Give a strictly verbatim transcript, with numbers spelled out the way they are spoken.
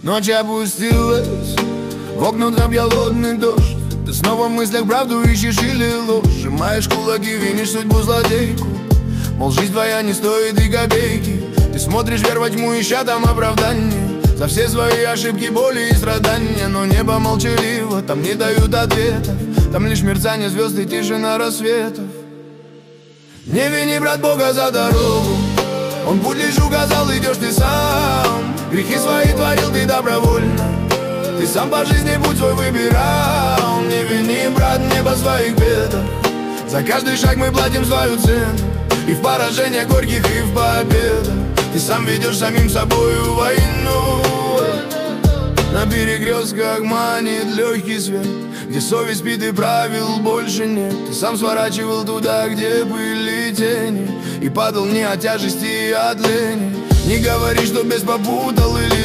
Ночь опустилась, в окна там холодный дождь. Ты снова в мыслях правду ищешь или ложь. Сжимаешь кулаки, винишь судьбу злодейку. Мол, жизнь твоя не стоит и копейки. Ты смотришь вверх во тьму, ища там оправдание за все свои ошибки, боли и страдания. Но небо молчаливо, там не дают ответов. Там лишь мерцание звезд и тишина рассветов. Не вини, брат, Бога за дорогу. Он путь лишь указал, идешь ты сам. Грехи свои творил ты добровольно. Ты сам по жизни путь свой выбирал. Не вини, брат, небо в своих бедах. За каждый шаг мы платим свою цену. И в поражениях горьких, и в победах. Ты сам ведешь самим собою войну. На перекрестках манит легкий свет, где совесть спит и правил больше нет. Ты сам сворачивал туда, где были тени, и падал не от тяжести, а от лени. Не говори, что без попутал или